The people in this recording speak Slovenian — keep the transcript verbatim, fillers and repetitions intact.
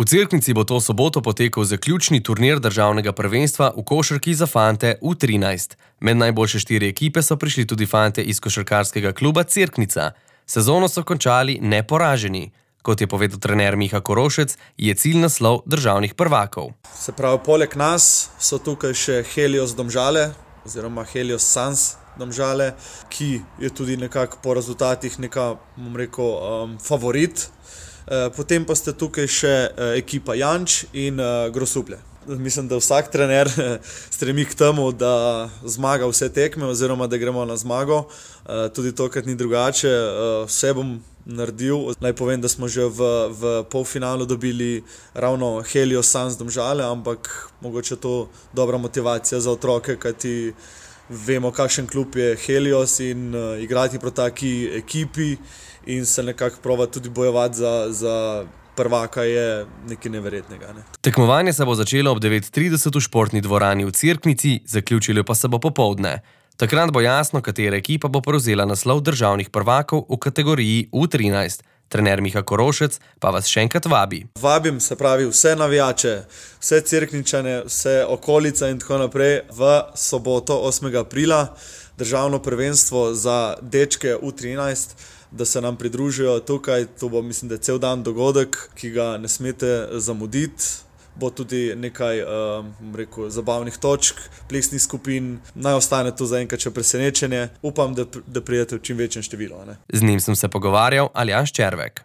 V Cerknici bo to soboto potekal zaključni turnir državnega prvenstva v košarki za fante U trinajst. Med najboljše štiri ekipe so prišli tudi fante iz košarkarskega kluba Cerknica. Sezono so končali neporaženi. Kot je povedal trener Miha Korošec, je cilj naslov državnih prvakov. Se pravi, poleg nas so tukaj še Helios Domžale oziroma Helios Sans Domžale, ki je tudi nekako po rezultatih neka, bom rekel, um, favorit. Potem pa ste tukaj še ekipa Janč in Grosuplje. Mislim, da vsak trener stremi k temu, da zmaga vse tekme oziroma da gremo na zmago. Tudi tokrat ni drugače. Vse bom naredil. Naj povem, da smo že v, v polfinalu dobili ravno Helios Sans Domžale, ampak mogoče to dobra motivacija za otroke, kajti vemo, kakšen klub je Helios in uh, igrati proti taki ekipi in se nekako prova tudi bojevati za, za prvaka je nekaj neverjetnega. Ne? Tekmovanje se bo začelo ob devet trideset v športni dvorani v Cerknici, zaključilo pa se bo popoldne. Takrat bo jasno, katera ekipa bo prevzela naslov državnih prvakov v kategoriji U trinajst. Trener Miha Korošec pa vas še enkrat vabi. Vabim, se pravi, vse navijače, vse Cerkničane, vse okolice in tako naprej v soboto osmega aprila državno prvenstvo za dečke U trinajst, da se nam pridružijo tukaj. To bo, mislim, da je cel dan dogodek, ki ga ne smete zamuditi. Bo tudi nekaj um, rekel, zabavnih točk, plesnih skupin. Naj ostane tu zaenkrat še presenečenje. Upam, da, da pridete v čim večjem številu. Ne? Z njim sem se pogovarjal Aljaž Červek.